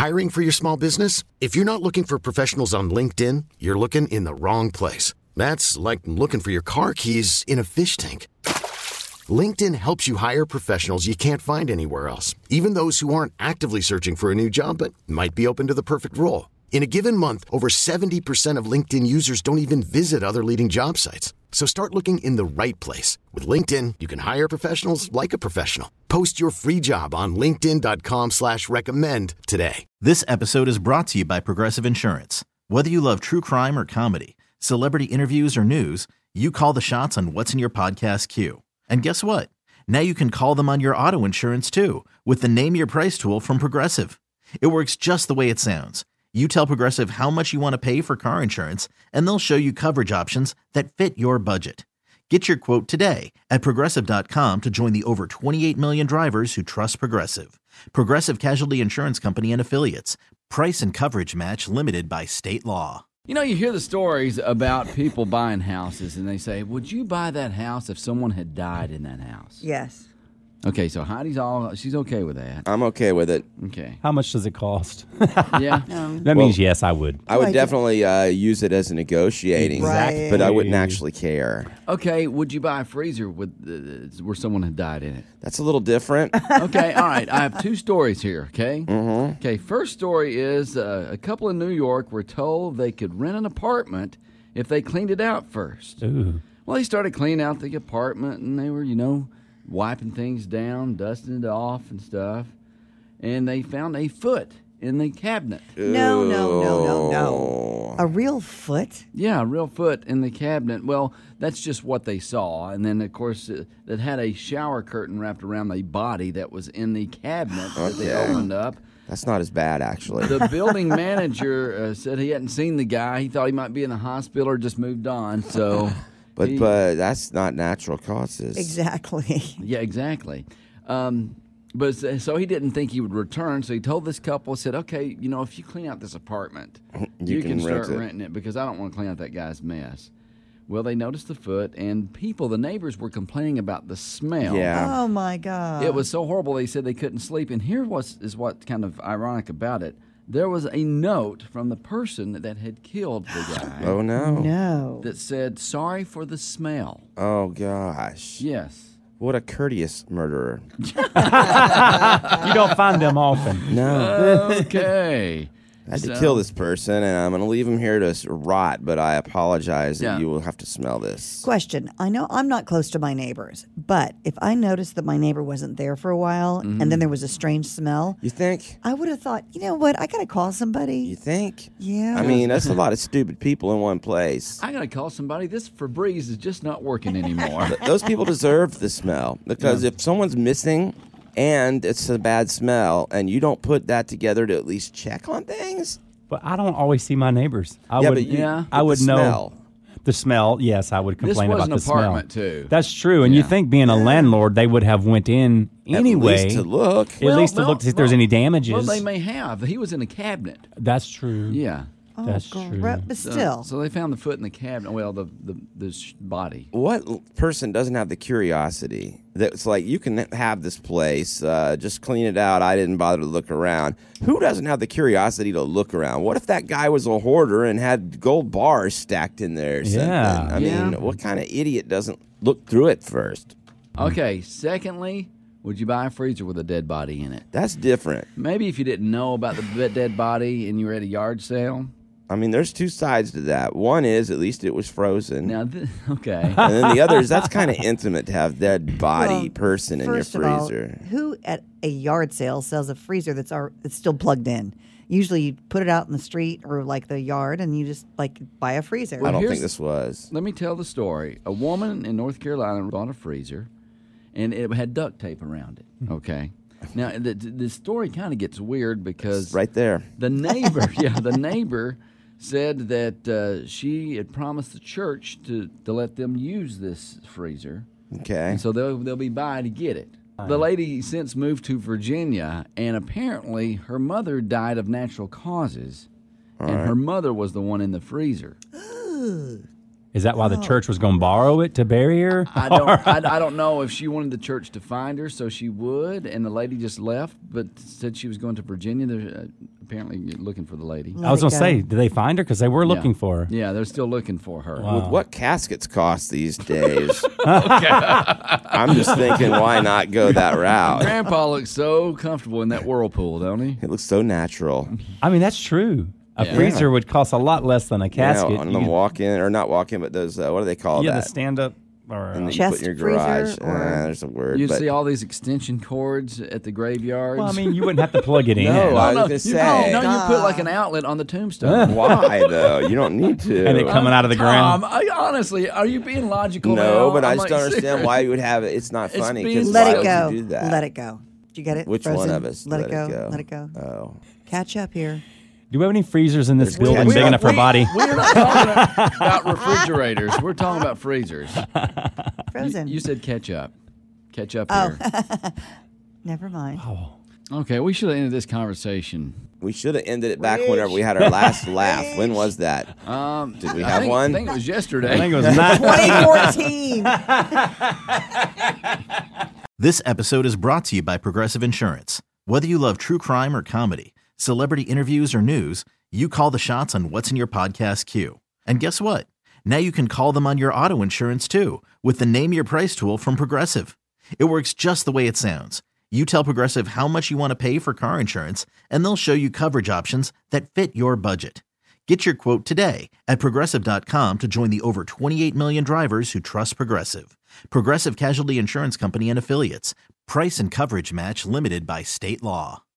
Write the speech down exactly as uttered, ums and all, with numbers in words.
Hiring for your small business? If you're not looking for professionals on LinkedIn, you're looking in the wrong place. That's like looking for your car keys in a fish tank. LinkedIn helps you hire professionals you can't find anywhere else, even those who aren't actively searching for a new job but might be open to the perfect role. In a given month, over seventy percent of LinkedIn users don't even visit other leading job sites. So start looking in the right place. With LinkedIn, you can hire professionals like a professional. Post your free job on linkedin dot com slash recommend today. This episode is brought to you by Progressive Insurance. Whether you love true crime or comedy, celebrity interviews or news, you call the shots on what's in your podcast queue. And guess what? Now you can call them on your auto insurance too with the Name Your Price tool from Progressive. It works just the way it sounds. You tell Progressive how much you want to pay for car insurance, and they'll show you coverage options that fit your budget. Get your quote today at Progressive dot com to join the over twenty-eight million drivers who trust Progressive. Progressive Casualty Insurance Company and Affiliates. Price and coverage match limited by state law. You know, you hear the stories about people buying houses, and they say, would you buy that house if someone had died in that house? Yes. Okay, so Heidi's all, she's okay with that. I'm okay with it. Okay. How much does it cost? Yeah. Um, That Well, means yes, I would. I would Like- definitely uh, use it as a negotiating, Right. but I wouldn't actually care. Okay, would you buy a freezer with uh, where someone had died in it? That's a little different. Okay, all right. I have two stories here, okay? Mm-hmm. Okay, first story is uh, a couple in New York were told they could rent an apartment if they cleaned it out first. Ooh. Well, they started cleaning out the apartment, and they were, you know, wiping things down, dusting it off and stuff. And they found a foot in the cabinet. No, no, no, no, Oh. no. A real foot? Yeah, a real foot in the cabinet. Well, that's just what they saw. And then, of course, it, it had a shower curtain wrapped around the body that was in the cabinet that they Okay. opened up. That's not as bad, actually. The building manager uh, said he hadn't seen the guy. He thought he might be in the hospital or just moved on. So, But he- but that's not natural causes. Exactly. yeah, exactly. Um, but s- so he didn't think he would return. So he told this couple, said, "Okay, you know, if you clean out this apartment, You you, can can, start rent it." renting it because I don't want to clean out that guy's mess." Well, they noticed the foot, and people, the neighbors, were complaining about the smell. Yeah. Oh, my God. It was so horrible they said they couldn't sleep. And here was is what kind of ironic about it. There was a note from the person that had killed the guy Oh, no. No. that said, "Sorry for the smell." Oh, gosh. Yes. What a courteous murderer. You don't find them often. No. Okay. I had to So- kill this person, and I'm going to leave him here to s- rot, but I apologize Yeah. that you will have to smell this. Question. I know I'm not close to my neighbors, but if I noticed that my neighbor wasn't there for a while and then there was a strange smell, You think? I would have thought, you know what? I got to call somebody. You think? Yeah. I mean, that's a lot of stupid people in one place. I got to call somebody. This Febreze is just not working anymore. Th- Those people deserve the smell because if someone's missing and it's a bad smell and you don't put that together to at least check on things, But I don't always see my neighbors. I yeah, would, but you, Yeah. I but would the know smell. the smell. Yes, I would This complain was about an the smell. apartment, too. That's true. And you Yeah. think being a landlord, they would have went in anyway. At least to look. At least to look to see if there's any damages. Well, they may have. He was in a cabinet. That's true. Yeah. oh, That's God. true. But So, still. so they found the foot in the cabinet. Well, the the, the sh- body. What l- person doesn't have the curiosity that's like, you can have this place, uh, just clean it out. I didn't bother to look around. Who doesn't have the curiosity to look around? What if that guy was a hoarder and had gold bars stacked in there or something? Yeah. I Yeah. mean, what kind of idiot doesn't look through it first? Okay. Secondly, would you buy a freezer with a dead body in it? That's different. Maybe if you didn't know about the b- dead body and you were at a yard sale. I mean, there's two sides to that. One is at least it was frozen. Now, th- okay. And then the other is that's kind of intimate to have dead body Well, person in your First of all, freezer. who at a yard sale sells a freezer that's ar- that's still plugged in? Usually you put it out in the street or like the yard and you just like buy a freezer. I don't here's- think this was. Let me tell the story. A woman in North Carolina bought a freezer, and it had duct tape around it. Okay. Now the the story kind of gets weird because It's right there. the neighbor, yeah, the neighbor said that uh, she had promised the church to, to let them use this freezer, Okay. and so they'll they'll be by to get it. The lady since moved to Virginia, and apparently her mother died of natural causes, and her mother was the one in the freezer. Is that why the Oh. church was going to borrow it to bury her? I don't. I, I don't know if she wanted the church to find her, so she would, and the lady just left, but said she was going to Virginia. They're uh, apparently looking for the lady. I was Let going it to say, go. did they find her? Because they were looking Yeah. for her. Yeah, they're still looking for her. Wow. With what caskets cost these days? I'm just thinking, why not go that route? Grandpa looks so comfortable in that whirlpool, don't he? It looks so natural. I mean, that's true. A Yeah. freezer would cost a lot less than a casket. You know, on You them could- walk-in, or not walk-in, but those, uh, what do they call yeah, that? the stand-up. Or, And uh, that you put Chest in your freezer garage. or- Uh, there's a word. You but see all these extension cords at the graveyards. well, I mean, you wouldn't have to plug it in. No, no, I was no, gonna you, say. no, you put like an outlet on the tombstone. Why, though? You don't need to. And it coming out of the ground. Tom, I, honestly, are you being logical? No, now? but I I'm just like, don't understand serious. why you would have it. It's not It's funny. being 'Cause Let why it would go. you do that? Let it go. Did you get it? Which Frozen? one of us? Let, it go. Let it go. Oh. Catch up here. Do we have any freezers in this There's building ketchup. big enough for a body? We're not talking about refrigerators. We're talking about freezers. Frozen. You, you said ketchup. Ketchup Oh. here. Never mind. Okay, we should have ended this conversation. We should have ended it back whenever we had our last laugh. When was that? Um, Did we I have think, one? I think it was yesterday. I think it was not. twenty fourteen. This episode is brought to you by Progressive Insurance. Whether you love true crime or comedy, celebrity interviews or news, you call the shots on what's in your podcast queue. And guess what? Now you can call them on your auto insurance too with the Name Your Price tool from Progressive. It works just the way it sounds. You tell Progressive how much you want to pay for car insurance, and they'll show you coverage options that fit your budget. Get your quote today at Progressive dot com to join the over twenty-eight million drivers who trust Progressive. Progressive Casualty Insurance Company and Affiliates. Price and coverage match limited by state law.